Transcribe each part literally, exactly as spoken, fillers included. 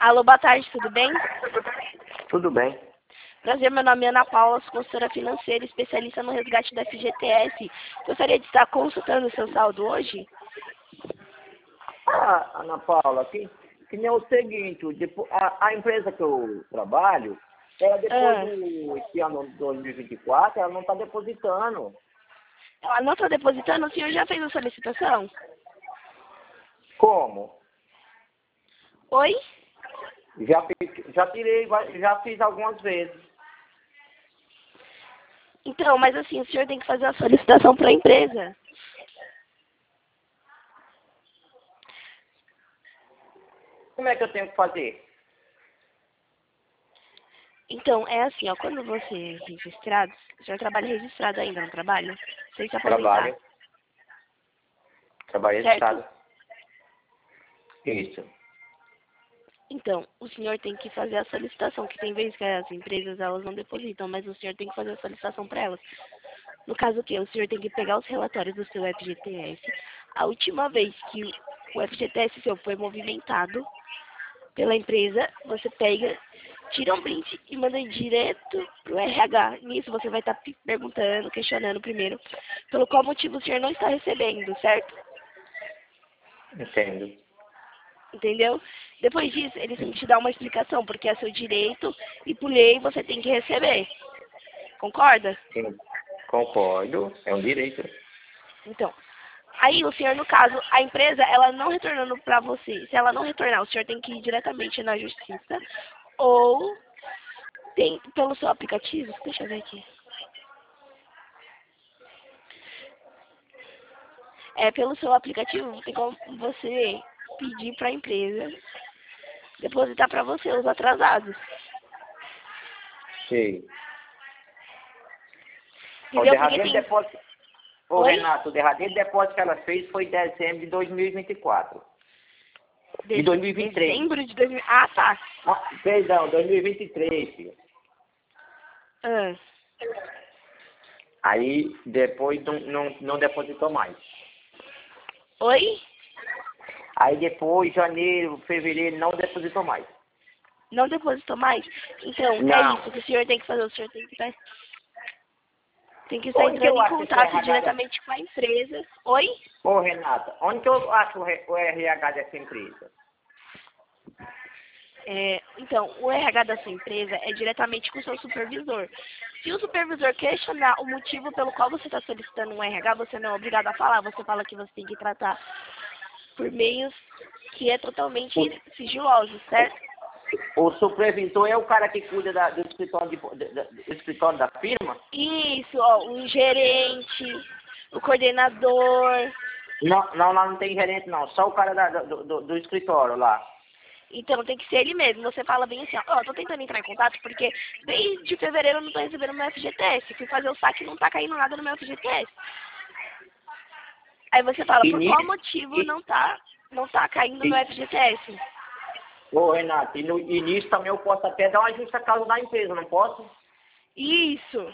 Alô, boa tarde, tudo bem? Tudo bem. Prazer, meu nome é Ana Paula, sou consultora financeira, especialista no resgate da F G T S. Gostaria de estar consultando o seu saldo hoje? Ah, Ana Paula, que, que nem o seguinte, depois, a, a empresa que eu trabalho, ela depois Ah. do esse ano de dois mil e vinte e quatro, ela não está depositando. Ela não está depositando, o senhor já fez a solicitação? Como? Oi? Já, fiz- já tirei, já fiz algumas vezes. Então, mas assim, o senhor tem que fazer a solicitação para a empresa. Como é que eu tenho que fazer? Então, é assim, ó, quando você é registrado, o senhor trabalha registrado ainda, não trabalha? Sem se aposentar, Trabalho. Trabalho certo? registrado. Isso. Então, o senhor tem que fazer a solicitação, que tem vezes que as empresas elas não depositam, mas o senhor tem que fazer a solicitação para elas. No caso que o senhor tem que pegar os relatórios do seu F G T S. A última vez que o F G T S seu foi movimentado pela empresa, você pega, tira um print e manda direto pro R H. Nisso você vai estar perguntando, questionando primeiro, pelo qual motivo o senhor não está recebendo, certo? Entendo. Entendeu? Depois disso, eles vão te dar uma explicação, porque é seu direito e por lei você tem que receber. Concorda? Sim. Concordo. É um direito. Então, aí o senhor, no caso, a empresa, ela não retornando para você. Se ela não retornar, o senhor tem que ir diretamente na justiça ou tem pelo seu aplicativo. Deixa eu ver aqui. É, pelo seu aplicativo, tem como você pedir para a empresa depositar para você os atrasados. Sim. O Entendeu? Porque derradeiro tem... depósito. Ô, Oi? Renato, o derradeiro depósito que ela fez foi em dezembro de dois mil e vinte e quatro. De dois mil e vinte e três. Dezembro de dois mil... Ah, tá. Ah, perdão, dois mil e vinte e três, filho. Ah. Aí depois não, não, não depositou mais. Oi? Aí depois, janeiro, fevereiro, não depositou mais. Não depositou mais? Então, é Não. isso que o senhor tem que fazer. O senhor tem que estar, tem que estar Onde que entrando eu em acho esse contato R H dessa... diretamente com a empresa. Oi? Ô, Renata, onde que eu acho o re- o R H dessa empresa? É, então, o R H da sua empresa é diretamente com o seu supervisor. Se o supervisor questionar o motivo pelo qual você está solicitando um R H, você não é obrigado a falar. Você fala que você tem que tratar por meios que é totalmente sigiloso, certo? O supervisor é o cara que cuida da- do, escritório de, da- da- do escritório da firma? Isso, ó, o gerente, o coordenador. Não, não, lá não tem gerente não, só o cara da- do, do, do escritório lá. Então tem que ser ele mesmo. Você fala bem assim, ó, ó, tô tentando entrar em contato porque desde fevereiro eu não tô recebendo meu F G T S. Fui fazer o saque e não tá caindo nada no meu F G T S. Aí você fala, E por qual nisso, motivo e, não tá, não tá caindo no e, meu F G T S? ô, Renato, e, no, e nisso também eu posso até dar uma justa causa da empresa, não posso? Isso.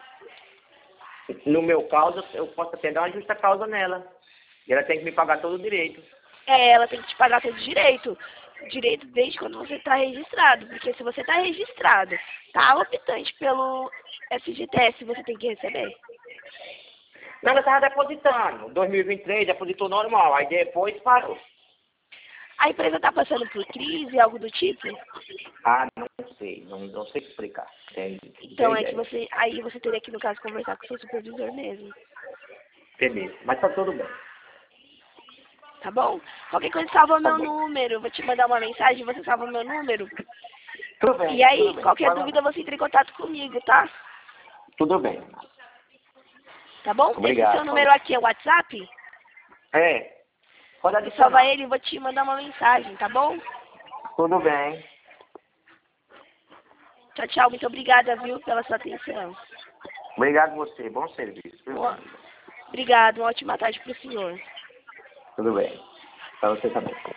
No meu caso, eu posso até dar uma justa causa nela. E ela tem que me pagar todo o direito. É, ela tem que te pagar todo direito. Direito desde quando você está registrado. Porque se você está registrado, tá optante pelo F G T S, você tem que receber. Não, ela estava depositando. dois mil e vinte e três depositou normal. Aí depois parou. A empresa está passando por crise, algo do tipo? Ah, não sei. Não, não sei explicar. Tem, Então tem é que ideia. você, aí você teria que, no caso, conversar com o seu supervisor mesmo. Beleza. Mas tá tudo bem. Tá bom? Qualquer coisa, salva Tá meu bom. número. Vou te mandar uma mensagem, você salva meu número. Tudo bem, E aí, tudo bem. qualquer Vai lá. dúvida, você entra em contato comigo, tá? Tudo bem. Tá bom? Esse seu Obrigado. número aqui é o WhatsApp? É. Pode E salva adicionar. ele e vou te mandar uma mensagem, tá bom? Tudo bem. Tchau, tchau. Muito obrigada, viu, pela sua atenção. Obrigado a você. Bom serviço. Viu? Boa. Obrigado. Uma ótima tarde pro senhor. Tudo bem. Para você também.